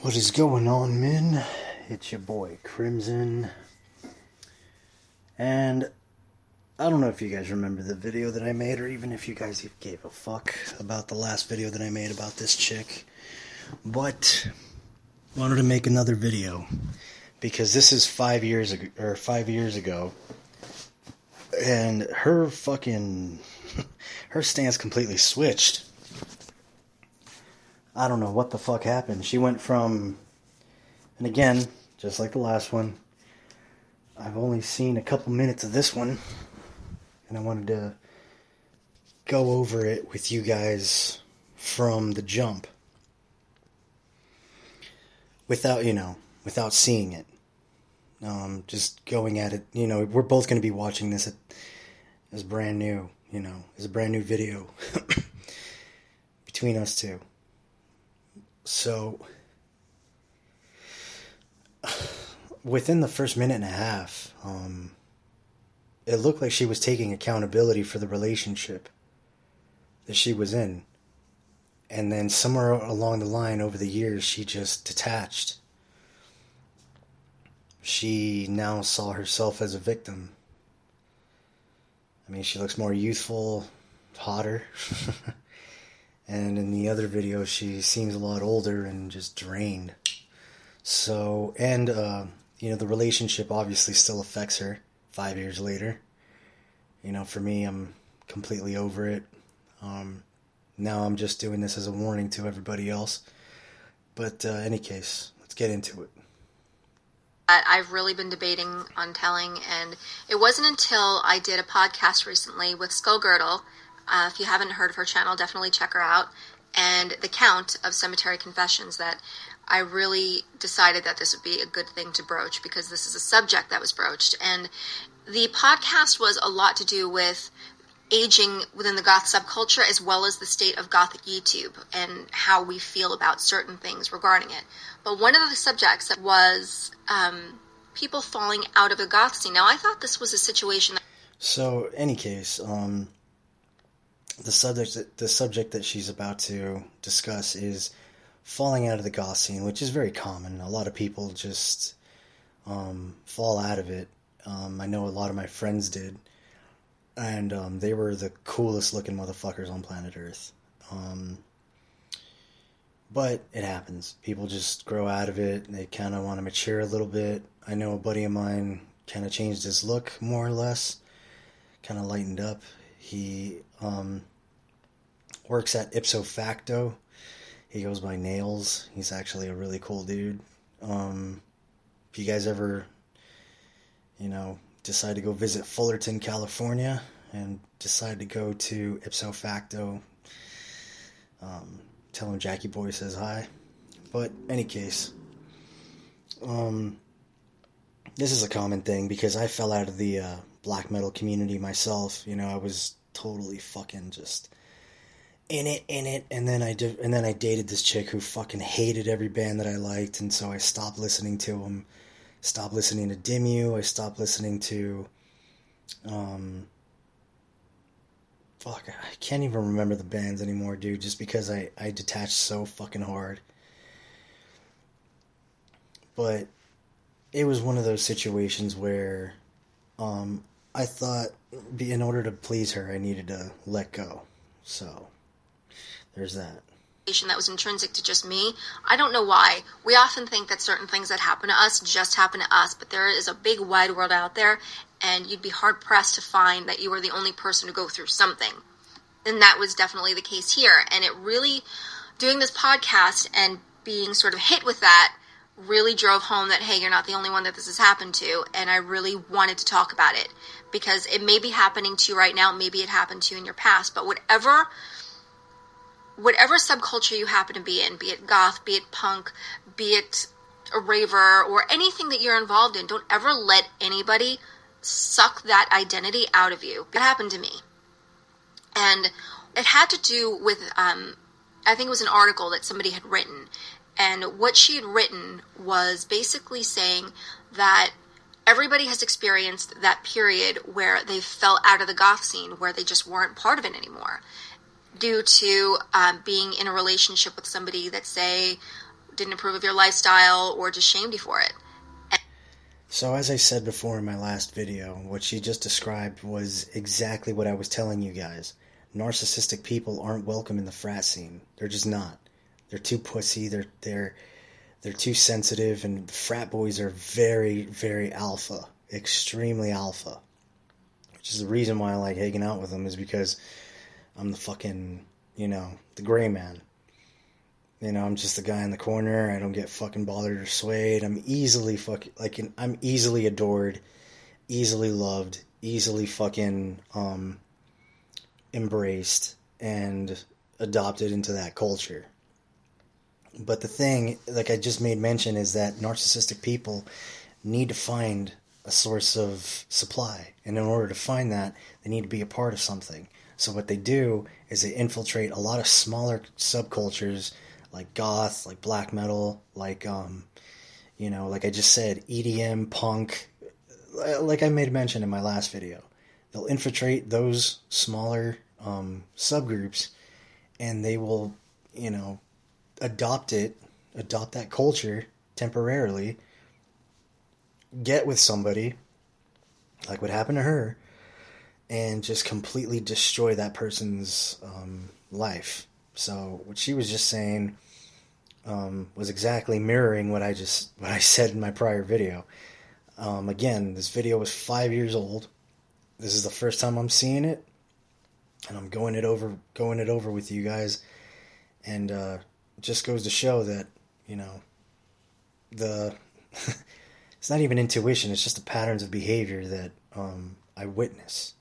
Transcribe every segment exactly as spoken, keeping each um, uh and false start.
What is going on, men? It's your boy Crimson, and I don't know if you guys remember the video that I made, or even if you guys gave a fuck about the last video that I made about this chick, but I wanted to make another video because this is five years ago, or five years ago, and her fucking her stance completely switched. I don't know what the fuck happened. She went from, and again, just like the last one, I've only seen a couple minutes of this one, and I wanted to go over it with you guys from the jump. Without, you know, without seeing it. Um, just going at it, you know, we're both going to be watching this at, as brand new, you know, as a brand new video between us two. So, within the first minute and a half, um, it looked like she was taking accountability for the relationship that she was in. And then somewhere along the line over the years, she just detached. She now saw herself as a victim. I mean, she looks more youthful, hotter. And in the other video, she seems a lot older and just drained. So, and, uh, you know, the relationship obviously still affects her five years later. You know, for me, I'm completely over it. Um, now I'm just doing this as a warning to everybody else. But, uh, any case, let's get into it. I've really been debating on telling, and it wasn't until I did a podcast recently with Skullgirdle. Uh, if you haven't heard of her channel, definitely check her out. And The Count of Cemetery Confessions, that I really decided that this would be a good thing to broach, because this is a subject that was broached. And the podcast was a lot to do with aging within the goth subculture, as well as the state of gothic YouTube and how we feel about certain things regarding it. But one of the subjects was um, people falling out of the goth scene. Now, I thought this was a situation that... So, any case, um... The subject, the subject that she's about to discuss is falling out of the goth scene, which is very common. A lot of people just um, fall out of it. Um, I know a lot of my friends did, and um, they were the coolest looking motherfuckers on planet Earth. Um, but it happens. People just grow out of it. They kind of want to mature a little bit. I know a buddy of mine kind of changed his look, more or less. Kind of lightened up. He um, works at Ipso Facto. He goes by Nails. He's actually a really cool dude. Um, if you guys ever, you know, decide to go visit Fullerton, California, and decide to go to Ipso Facto, um, tell him Jackie Boy says hi. But, any case, um, this is a common thing, because I fell out of the uh, black metal community myself. You know, I was totally fucking just in it, in it, and then I did, and then I dated this chick who fucking hated every band that I liked, and so I stopped listening to them, stopped listening to Dimmu, I stopped listening to, um, fuck, I can't even remember the bands anymore, dude, just because I, I detached so fucking hard. But it was one of those situations where, um, I thought, in order to please her, I needed to let go. So, there's that. That was intrinsic to just me. I don't know why. We often think that certain things that happen to us just happen to us, but there is a big wide world out there, and you'd be hard-pressed to find that you were the only person to go through something. And that was definitely the case here. And it really, doing this podcast and being sort of hit with that, really drove home that, hey, you're not the only one that this has happened to, and I really wanted to talk about it, because it may be happening to you right now, maybe it happened to you in your past, but whatever whatever subculture you happen to be in, be it goth, be it punk, be it a raver, or anything that you're involved in, don't ever let anybody suck that identity out of you. It happened to me. And it had to do with, um, I think it was an article that somebody had written, and what she had written was basically saying that everybody has experienced that period where they fell out of the goth scene, where they just weren't part of it anymore, due to um, being in a relationship with somebody that, say, didn't approve of your lifestyle or just shamed you for it. And- so as I said before in my last video, what she just described was exactly what I was telling you guys. Narcissistic people aren't welcome in the frat scene. They're just not. They're too pussy. They're they're they're too sensitive, and frat boys are very, very alpha, extremely alpha. Which is the reason why I like hanging out with them, is because I'm the fucking, you know, the gray man. You know, I'm just the guy in the corner. I don't get fucking bothered or swayed. I'm easily fucking, like, I'm easily adored, easily loved, easily fucking, um, embraced and adopted into that culture. But the thing, like I just made mention, is that narcissistic people need to find a source of supply. And in order to find that, they need to be a part of something. So what they do is they infiltrate a lot of smaller subcultures, like goth, like black metal, like, um, you know, like I just said, E D M, punk, like I made mention in my last video. They'll infiltrate those smaller um, subgroups, and they will, you know, adopt it, adopt that culture temporarily, get with somebody, like what happened to her, and just completely destroy that person's um, life. So what she was just saying um, was exactly mirroring what I just what I said in my prior video. Um, again, this video was five years old. This is the first time I'm seeing it, and I'm going it over, going it over with you guys, and uh, it just goes to show that, you know, the it's not even intuition; it's just the patterns of behavior that um, I witness.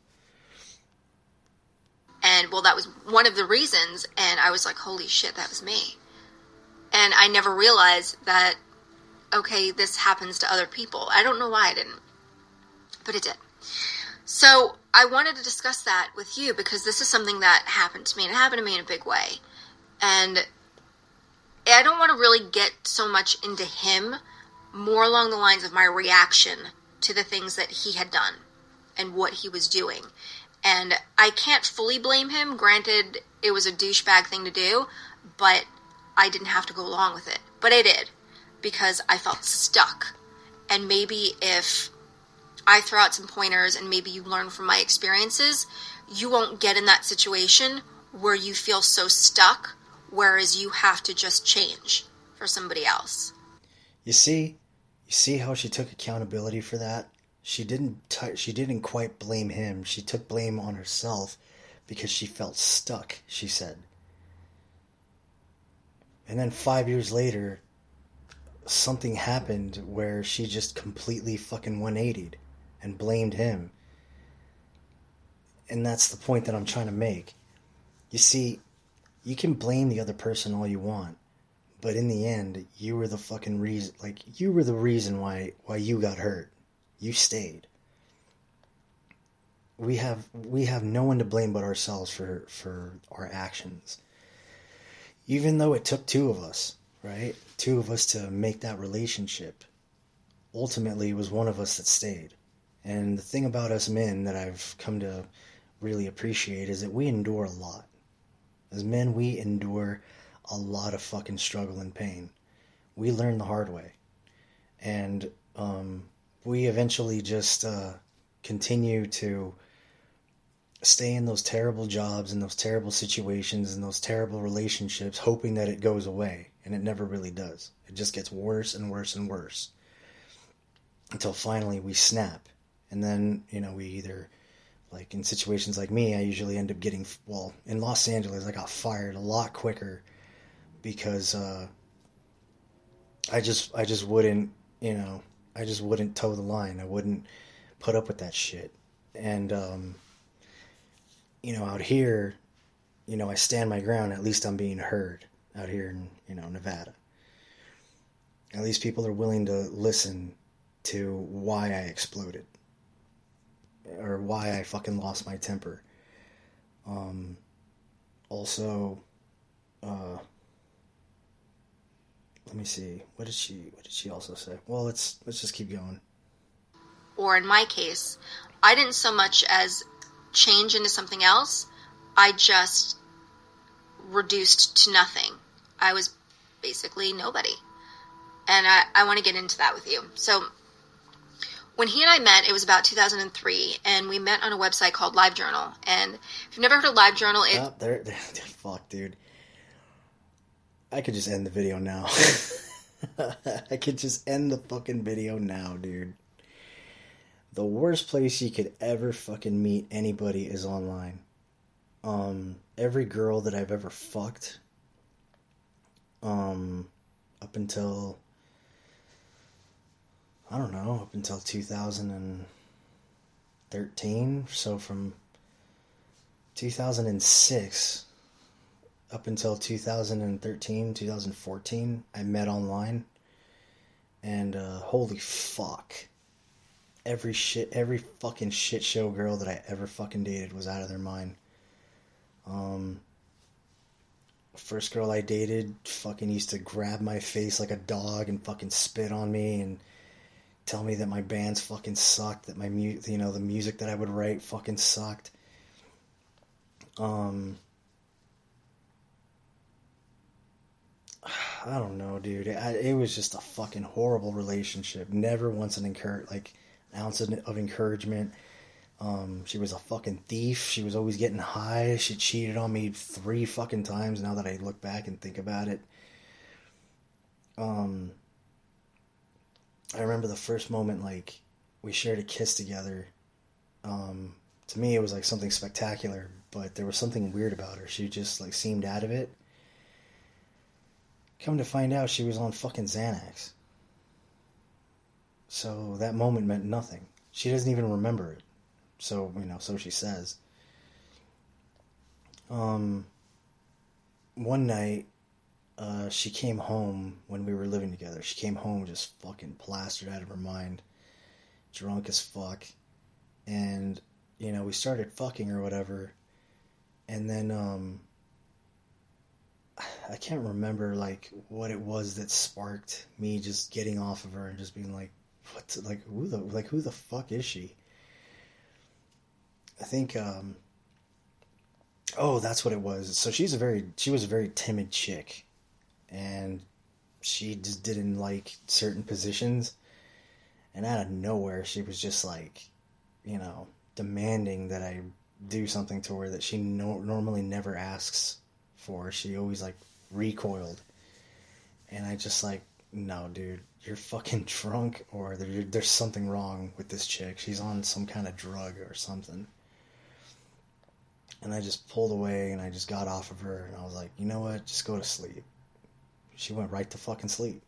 And, well, that was one of the reasons, and I was like, holy shit, that was me. And I never realized that, okay, this happens to other people. I don't know why I didn't, but it did. So I wanted to discuss that with you, because this is something that happened to me, and it happened to me in a big way. And I don't want to really get so much into him, more along the lines of my reaction to the things that he had done and what he was doing. And I can't fully blame him. Granted, it was a douchebag thing to do, but I didn't have to go along with it. But I did, because I felt stuck. And maybe if I throw out some pointers and maybe you learn from my experiences, you won't get in that situation where you feel so stuck, whereas you have to just change for somebody else. You see, you see how she took accountability for that? She didn't t- she didn't quite blame him. She took blame on herself because she felt stuck, she said. And then five years later, something happened where she just completely fucking one eightied and blamed him. And that's the point that I'm trying to make. You see, you can blame the other person all you want, but in the end, you were the fucking reason, like, you were the reason why why you got hurt. You stayed. We have we have no one to blame but ourselves for, for our actions. Even though it took two of us, right? Two of us to make that relationship. Ultimately, it was one of us that stayed. And the thing about us men that I've come to really appreciate is that we endure a lot. As men, we endure a lot of fucking struggle and pain. We learn the hard way. And, um... we eventually just uh, continue to stay in those terrible jobs and those terrible situations and those terrible relationships, hoping that it goes away. And it never really does. It just gets worse and worse and worse. Until finally we snap. And then, you know, we either, like in situations like me, I usually end up getting, well, in Los Angeles, I got fired a lot quicker because uh, I just, I just wouldn't, you know, I just wouldn't toe the line. I wouldn't put up with that shit. And, um, you know, out here, you know, I stand my ground. At least I'm being heard out here in, you know, Nevada. At least people are willing to listen to why I exploded. Or why I fucking lost my temper. Um, also, uh... let me see. What did she what did she also say? Well, let's let's just keep going. Or in my case, I didn't so much as change into something else. I just reduced to nothing. I was basically nobody. And I, I want to get into that with you. So when he and I met, it was about two thousand three, and we met on a website called LiveJournal. And if you've never heard of LiveJournal, it... Oh, there, there, fuck, dude. I could just end the video now. I could just end the fucking video now, dude. The worst place you could ever fucking meet anybody is online. Um, every girl that I've ever fucked, um, up until, I don't know, up until two thousand thirteen, so from two thousand six up until two thousand thirteen, two thousand fourteen, I met online, and, uh, holy fuck. Every shit, every fucking shit show girl that I ever fucking dated was out of their mind. Um, first girl I dated fucking used to grab my face like a dog and fucking spit on me and tell me that my bands fucking sucked, that my mu- you know, the music that I would write fucking sucked. Um, I don't know, dude. I, it was just a fucking horrible relationship. Never once an encourage, like, an ounce of, of encouragement. Um, she was a fucking thief. She was always getting high. She cheated on me three fucking times now that I look back and think about it. Um, I remember the first moment, like, we shared a kiss together. Um, to me, it was like something spectacular, but there was something weird about her. She just, like, seemed out of it. Come to find out, she was on fucking Xanax. So that moment meant nothing. She doesn't even remember it. So, you know, so she says. Um, one night, uh, she came home when we were living together. She came home just fucking plastered out of her mind. Drunk as fuck. And, you know, we started fucking or whatever. And then, um... I can't remember, like, what it was that sparked me just getting off of her and just being like, what, like, who the, like, who the fuck is she? I think, um, oh, that's what it was. So she's a very, she was a very timid chick, and she just didn't like certain positions, and out of nowhere, she was just like, you know, demanding that I do something to her that she no- normally never asks for. She always, like, recoiled. And I just, like, no, dude, you're fucking drunk, or there, there's something wrong with this chick. She's on some kind of drug or something. And I just pulled away, and I just got off of her, and I was like, you know what, just go to sleep. She went right to fucking sleep.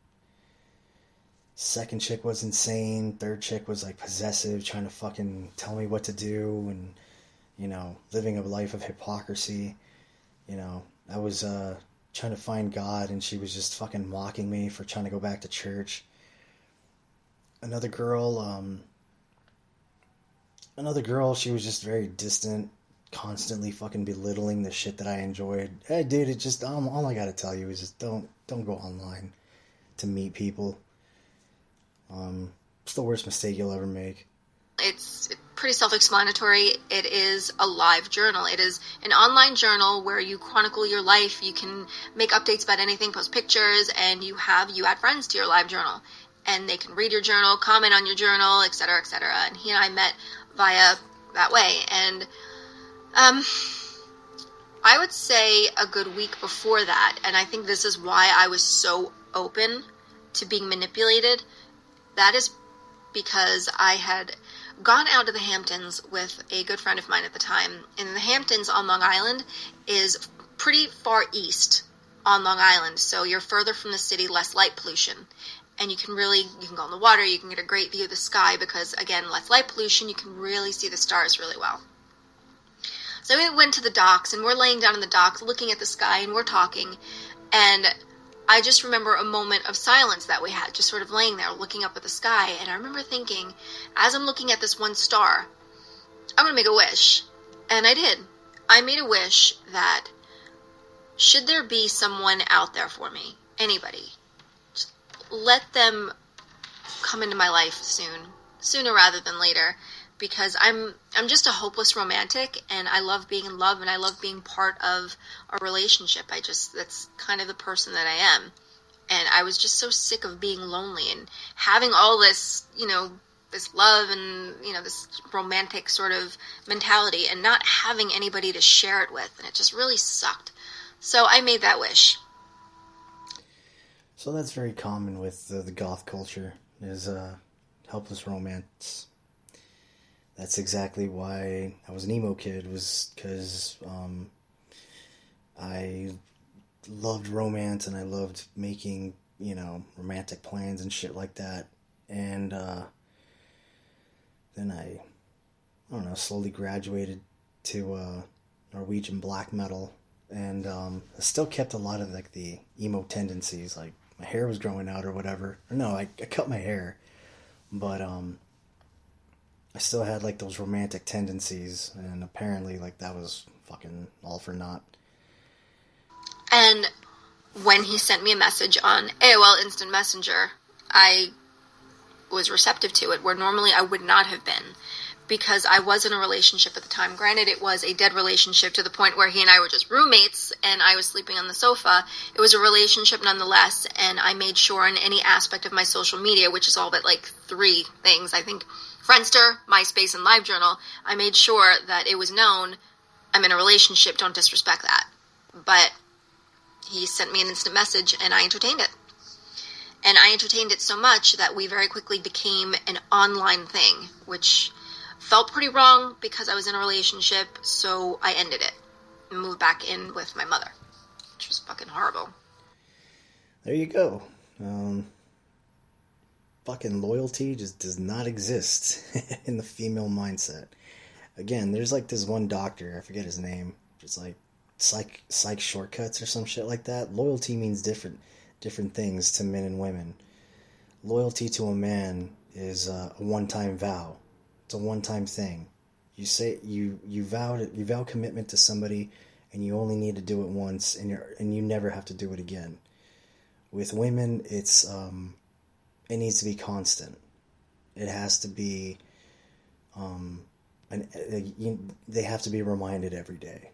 Second chick was insane. Third chick was, like, possessive, trying to fucking tell me what to do, and, you know, living a life of hypocrisy. You know, I was uh, trying to find God, and she was just fucking mocking me for trying to go back to church. Another girl, um, another girl, she was just very distant, constantly fucking belittling the shit that I enjoyed. Hey, dude, it just, um, all I gotta tell you is just don't, don't go online to meet people. Um, it's the worst mistake you'll ever make. It's pretty self-explanatory. It is a live journal. It is an online journal where you chronicle your life. You can make updates about anything, post pictures, and you have, you add friends to your live journal. And they can read your journal, comment on your journal, et cetera, et cetera. And he and I met via that way. And um, I would say a good week before that, and I think this is why I was so open to being manipulated, that is because I had gone out to the Hamptons with a good friend of mine at the time. And the Hamptons on Long Island is pretty far east on Long Island, so you're further from the city, less light pollution. And you can really, you can go in the water, you can get a great view of the sky because, again, less light pollution, you can really see the stars really well. So we went to the docks, and we're laying down on the docks looking at the sky, and we're talking, and I just remember a moment of silence that we had, just sort of laying there looking up at the sky, and I remember thinking, as I'm looking at this one star, I'm going to make a wish. And I did. I made a wish that should there be someone out there for me, anybody, let them come into my life soon, sooner rather than later, because I'm I'm just a hopeless romantic, and I love being in love, and I love being part of a relationship. I just, that's kind of the person that I am. And I was just so sick of being lonely and having all this, you know, this love and, you know, this romantic sort of mentality and not having anybody to share it with. And it just really sucked. So I made that wish. So that's very common with the, the goth culture, is uh, helpless romance. That's exactly why I was an emo kid, was because um, I loved romance and I loved making, you know, romantic plans and shit like that. And uh, then I, I don't know, slowly graduated to uh, Norwegian black metal, and um, I still kept a lot of like the emo tendencies, like my hair was growing out or whatever. Or no, I, I cut my hair, but um, I still had like those romantic tendencies, and apparently like that was fucking all for naught. And when he sent me a message on A O L Instant Messenger, I was receptive to it, where normally I would not have been, because I was in a relationship at the time. Granted, it was a dead relationship to the point where he and I were just roommates, and I was sleeping on the sofa. It was a relationship nonetheless, and I made sure in any aspect of my social media, which is all but like three things, I think, Friendster, MySpace, and LiveJournal, I made sure that it was known, I'm in a relationship, don't disrespect that. But he sent me an instant message, and I entertained it. And I entertained it so much that we very quickly became an online thing, which felt pretty wrong because I was in a relationship, so I ended it and moved back in with my mother, which was fucking horrible. There you go. Um, fucking loyalty just does not exist in the female mindset. Again, there's like this one doctor, I forget his name, just like psych psych shortcuts or some shit like that. Loyalty means different different things to men and women. Loyalty to a man is uh, a one-time vow. It's a one-time thing. You say you you vow to, you vow commitment to somebody, and you only need to do it once, and you and you never have to do it again. With women, it's um, it needs to be constant. It has to be um, an, uh, you, they have to be reminded every day.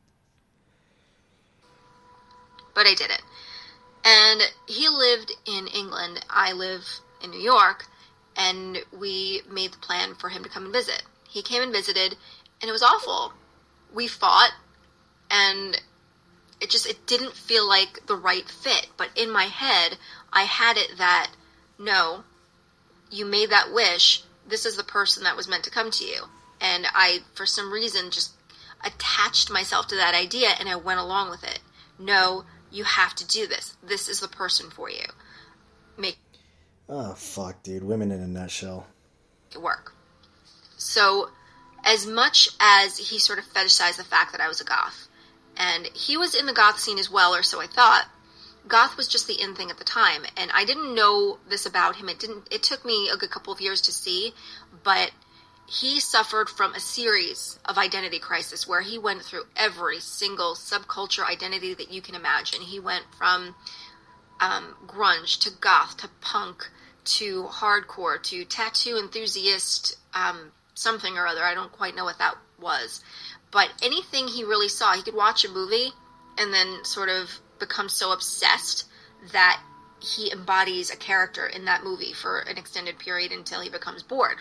But I did it. And he lived in England. I live in New York. And we made the plan for him to come and visit. He came and visited, and it was awful. We fought, and it just, it didn't feel like the right fit. But in my head, I had it that, no, you made that wish. This is the person that was meant to come to you. And I, for some reason, just attached myself to that idea, and I went along with it. No, you have to do this. This is the person for you. Make Oh, fuck, dude. Women in a nutshell. it work. So, as much as he sort of fetishized the fact that I was a goth, and he was in the goth scene as well, or so I thought, goth was just the in thing at the time, and I didn't know this about him. It didn't. It took me a good couple of years to see, but he suffered from a series of identity crisis where he went through every single subculture identity that you can imagine. He went from um, grunge to goth to punk to hardcore to tattoo enthusiast, um, something or other. I don't quite know what that was. But anything he really saw, he could watch a movie and then sort of become so obsessed that he embodies a character in that movie for an extended period until he becomes bored.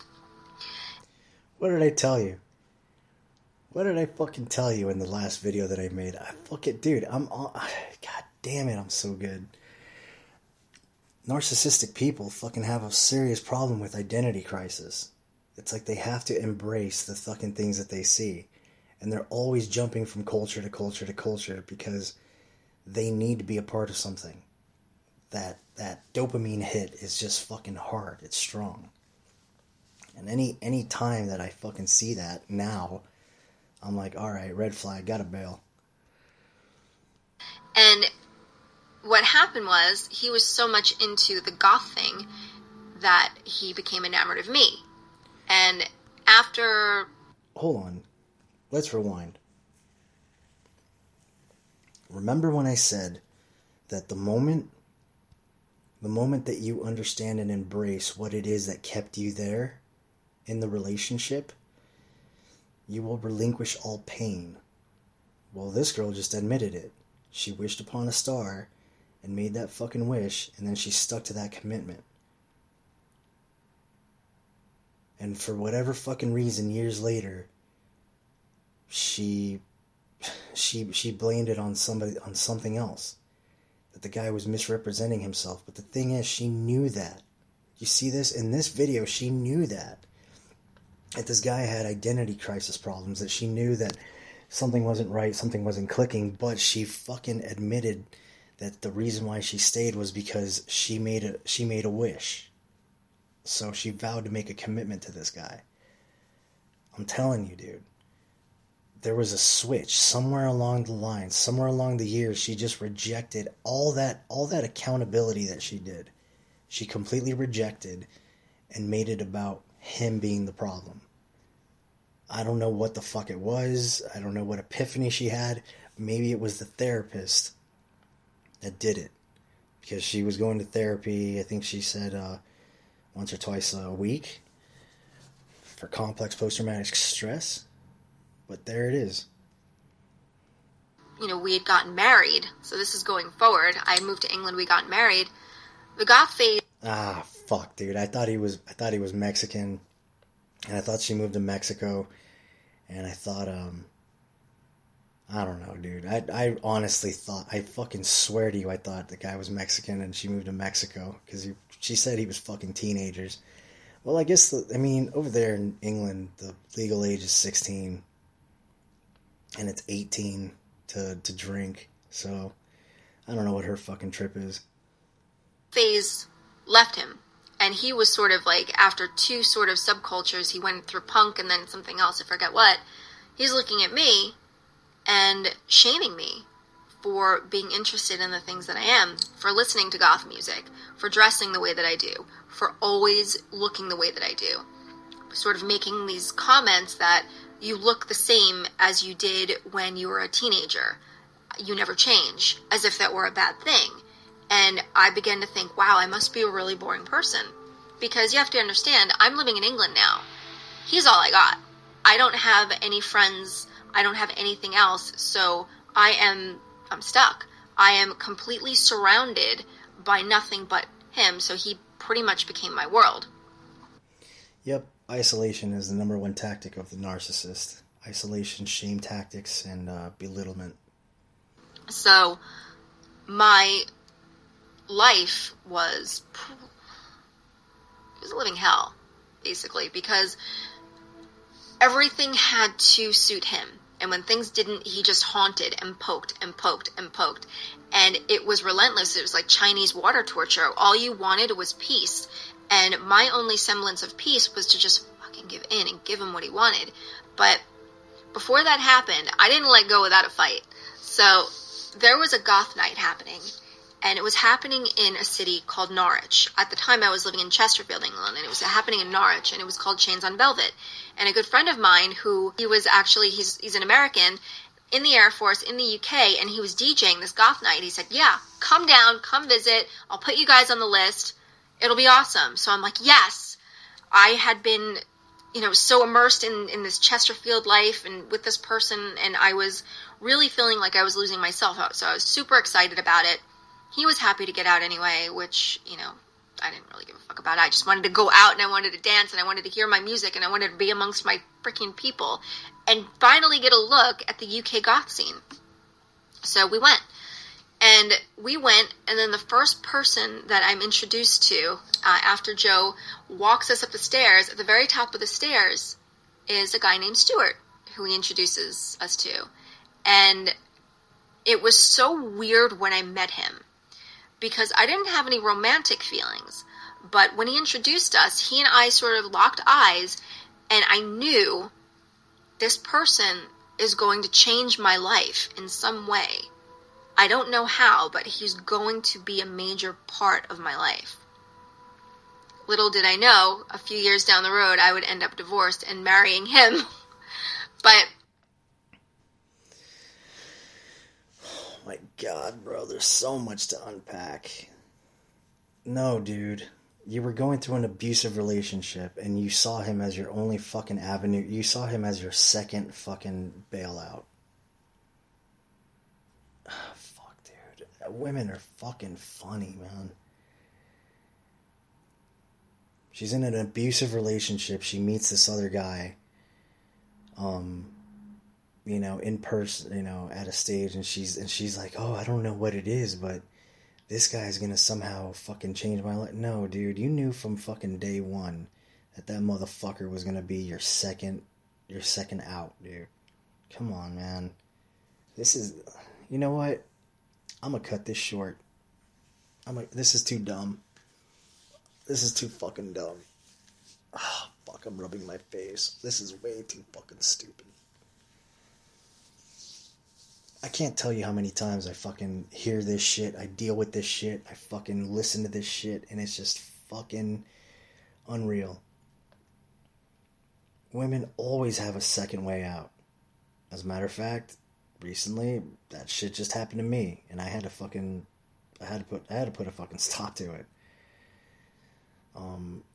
What did I tell you? What did I fucking tell you in the last video that I made? I fucking, dude, I'm all, God damn it, I'm so good. Narcissistic people fucking have a serious problem with identity crisis. It's like they have to embrace the fucking things that they see. And they're always jumping from culture to culture to culture because they need to be a part of something. That that dopamine hit is just fucking hard. It's strong. And any any time that I fucking see that now, I'm like, alright, red flag, gotta bail. And what happened was, he was so much into the goth thing that he became enamored of me. And after... Hold on. Let's rewind. Remember when I said that the moment, the moment that you understand and embrace what it is that kept you there, in the relationship, you will relinquish all pain. Well, this girl just admitted it. She wished upon a star and made that fucking wish, and then she stuck to that commitment. And for whatever fucking reason, years later, she she she blamed it on somebody, on something else. That the guy was misrepresenting himself. But the thing is, she knew that. You see this? In this video, she knew that. That this guy had identity crisis problems. That she knew that something wasn't right, something wasn't clicking. But she fucking admitted that the reason why she stayed was because she made a she made a wish. So she vowed to make a commitment to this guy. I'm telling you, dude. There was a switch somewhere along the line, somewhere along the years. She just rejected all that, all that accountability that she did. She completely rejected and made it about him being the problem. I don't know what the fuck it was. I don't know what epiphany she had. Maybe it was the therapist that did it. Because she was going to therapy, I think she said uh, once or twice a week for complex post-traumatic stress. But there it is. You know, we had gotten married, so this is going forward. I moved to England, we got married. The goth phase... Ah, fuck, dude. I thought he was I thought he was Mexican. And I thought she moved to Mexico. And I thought, um... I don't know, dude. I, I honestly thought... I fucking swear to you, I thought the guy was Mexican and she moved to Mexico. Because she said he was fucking teenagers. Well, I guess, the, I mean, over there in England, the legal age is sixteen. And it's eighteen to, to drink. So, I don't know what her fucking trip is. Phase left him. And he was sort of like, after two sort of subcultures, he went through punk and then something else, I forget what. He's looking at me and shaming me for being interested in the things that I am, for listening to goth music, for dressing the way that I do, for always looking the way that I do. Sort of making these comments that you look the same as you did when you were a teenager. You never change, as if that were a bad thing. And I began to think, wow, I must be a really boring person. Because you have to understand, I'm living in England now. He's all I got. I don't have any friends. I don't have anything else. So I am, I'm stuck. I am completely surrounded by nothing but him. So he pretty much became my world. Yep. Isolation is the number one tactic of the narcissist. Isolation, shame tactics, and uh, belittlement. So, my life was... It was a living hell, basically, because everything had to suit him. And when things didn't, he just haunted and poked and poked and poked. And it was relentless. It was like Chinese water torture. All you wanted was peace. And my only semblance of peace was to just fucking give in and give him what he wanted. But before that happened, I didn't let go without a fight. So there was a goth night happening. And it was happening in a city called Norwich. At the time, I was living in Chesterfield, England. And it was happening in Norwich. And it was called Chains on Velvet. And a good friend of mine who, he was actually, he's, he's an American, in the Air Force, in the U K. And he was DJing this goth night. He said, yeah, come down, come visit. I'll put you guys on the list. It'll be awesome. So I'm like, yes. I had been, you know, so immersed in, in this Chesterfield life and with this person, and I was really feeling like I was losing myself out. So I was super excited about it. He was happy to get out anyway, which, you know, I didn't really give a fuck about. I just wanted to go out and I wanted to dance and I wanted to hear my music and I wanted to be amongst my freaking people and finally get a look at the U K goth scene. So we went. And we went, and then the first person that I'm introduced to, uh, after Joe walks us up the stairs, at the very top of the stairs, is a guy named Stuart, who he introduces us to. And it was so weird when I met him, because I didn't have any romantic feelings. But when he introduced us, he and I sort of locked eyes, and I knew this person is going to change my life in some way. I don't know how, but he's going to be a major part of my life. Little did I know, a few years down the road, I would end up divorced and marrying him. But... Oh my God, bro, there's so much to unpack. No, dude. You were going through an abusive relationship and you saw him as your only fucking avenue. You saw him as your second fucking bailout. Oh, fuck, dude. Women are fucking funny, man. She's in an abusive relationship. She meets this other guy, um, you know, in person, you know, at a stage, and she's and she's like, oh, I don't know what it is, but this guy's gonna somehow fucking change my life. No, dude, you knew from fucking day one that that motherfucker was gonna be your second, your second out, dude. Come on, man. This is, you know what? I'm gonna cut this short. I'm like, this is too dumb. This is too fucking dumb. Ah, oh, fuck, I'm rubbing my face. This is way too fucking stupid. I can't tell you how many times I fucking hear this shit, I deal with this shit, I fucking listen to this shit, and it's just fucking unreal. Women always have a second way out. As a matter of fact, recently, that shit just happened to me, and I had to fucking, I had to put, I had to put a fucking stop to it. Um,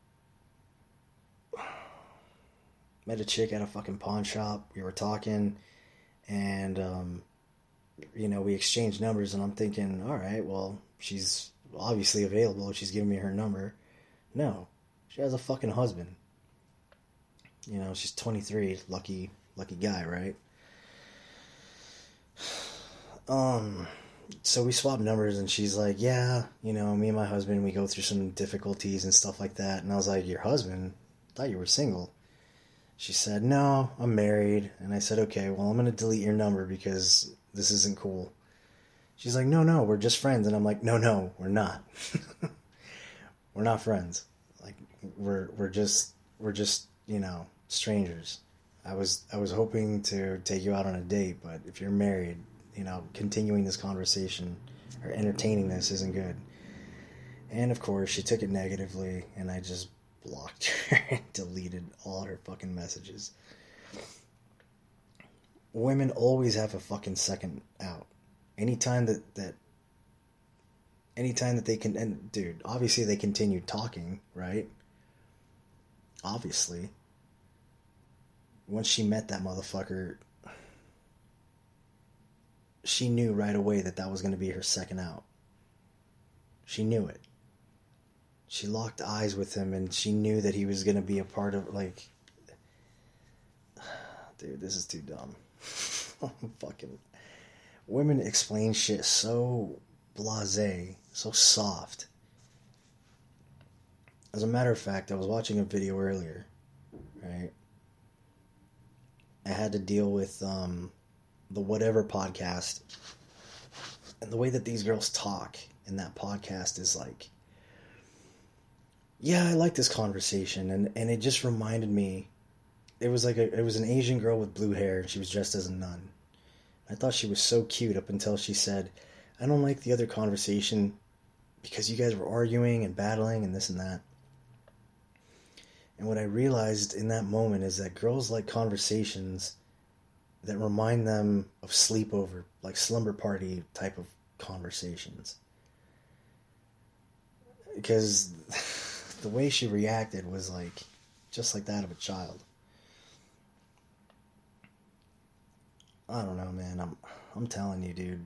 met a chick at a fucking pawn shop, we were talking, and, um, you know, we exchanged numbers, and I'm thinking, all right, well, she's obviously available if she's giving me her number. No, she has a fucking husband. You know, she's twenty-three, lucky, lucky guy, right? Um, so we swapped numbers, and she's like, yeah, you know, me and my husband, we go through some difficulties and stuff like that. And I was like, your husband? I thought you were single. She said, no, I'm married. And I said, okay, well, I'm going to delete your number because this isn't cool. She's like, no, no, we're just friends. And I'm like, no, no, we're not. We're not friends. Like, we're, we're just, we're just, you know, strangers. I was, I was hoping to take you out on a date, but if you're married, you know, continuing this conversation or entertaining this isn't good. And of course, she took it negatively, and I just blocked her and deleted all her fucking messages. Women always have a fucking second out. Anytime that, that anytime that they can, and dude, obviously they continued talking, right? Obviously. Once she met that motherfucker, she knew right away that that was going to be her second out. She knew it. She locked eyes with him, and she knew that he was going to be a part of, like... Dude, this is too dumb. Fucking... Women explain shit so blasé, so soft. As a matter of fact, I was watching a video earlier, right? I had to deal with um, the Whatever podcast. And the way that these girls talk in that podcast is like... Yeah, I like this conversation, and, and it just reminded me, it was like a, it was an Asian girl with blue hair, and she was dressed as a nun. I thought she was so cute up until she said, I don't like the other conversation because you guys were arguing and battling and this and that. And what I realized in that moment is that girls like conversations that remind them of sleepover, like slumber party type of conversations. Because... the way she reacted was like, just like that of a child. I don't know, man. I'm, I'm telling you, dude.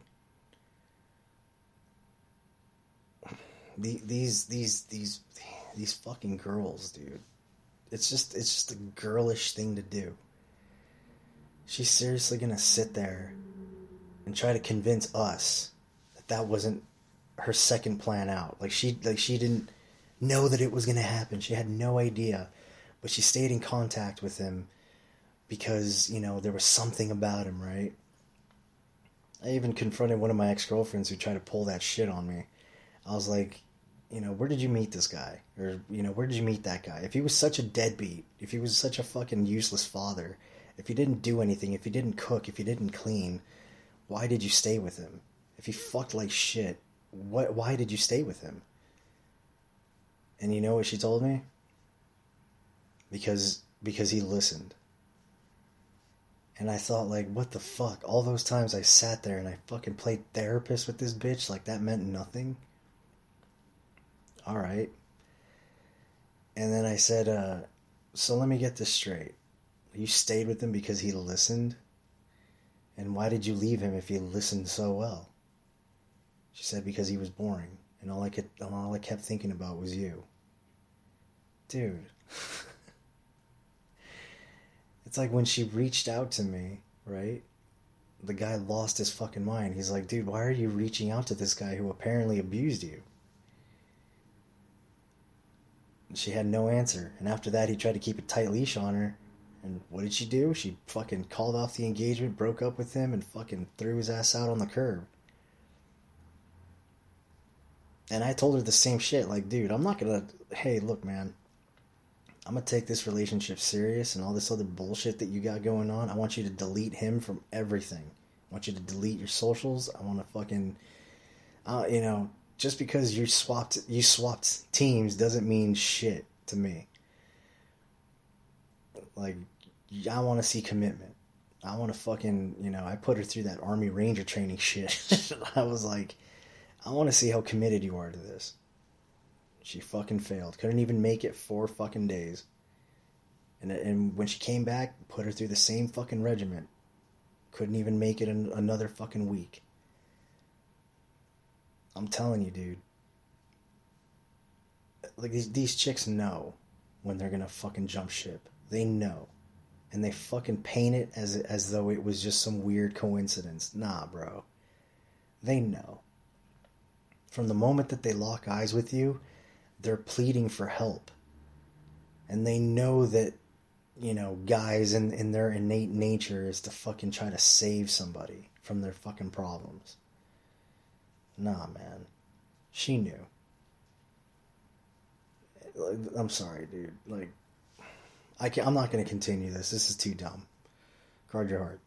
The, these, these, these, these fucking girls, dude. It's just, it's just a girlish thing to do. She's seriously gonna sit there and try to convince us that that wasn't her second plan out. Like she, like she didn't know that it was going to happen. She had no idea, but she stayed in contact with him because, you know, there was something about him, right? I even confronted one of my ex-girlfriends who tried to pull that shit on me. I was like, you know, where did you meet this guy? Or, you know, where did you meet that guy? If he was such a deadbeat, if he was such a fucking useless father, if he didn't do anything, if he didn't cook, if he didn't clean, why did you stay with him? If he fucked like shit, what? Why did you stay with him? And you know what she told me? Because because he listened. And I thought, like, what the fuck? All those times I sat there and I fucking played therapist with this bitch, like that meant nothing? Alright. And then I said, uh, so let me get this straight. You stayed with him because he listened? And why did you leave him if he listened so well? She said, because he was boring. And all I could, all I kept thinking about was you. Dude. It's like when she reached out to me, right? The guy lost his fucking mind. He's like, dude, why are you reaching out to this guy who apparently abused you? And she had no answer. And after that, he tried to keep a tight leash on her. And what did she do? She fucking called off the engagement, broke up with him, and fucking threw his ass out on the curb. And I told her the same shit. Like, dude, I'm not gonna... Hey, look, man. I'm gonna take this relationship serious and all this other bullshit that you got going on. I want you to delete him from everything. I want you to delete your socials. I want to fucking... Uh, you know, just because you swapped you swapped teams doesn't mean shit to me. Like, I want to see commitment. I want to fucking, you know, I put her through that Army Ranger training shit. I was like, I want to see how committed you are to this. She fucking failed. Couldn't even make it four fucking days. And and when she came back, put her through the same fucking regiment. Couldn't even make it in another fucking week. I'm telling you, dude. Like, these, these chicks know when they're gonna fucking jump ship. They know. And they fucking paint it as as though it was just some weird coincidence. Nah, bro. They know. From the moment that they lock eyes with you, they're pleading for help. And they know that, you know, guys in, in their innate nature is to fucking try to save somebody from their fucking problems. Nah, man. She knew. I'm sorry, dude. Like, I can't, I'm not going to continue this. This is too dumb. Guard your heart.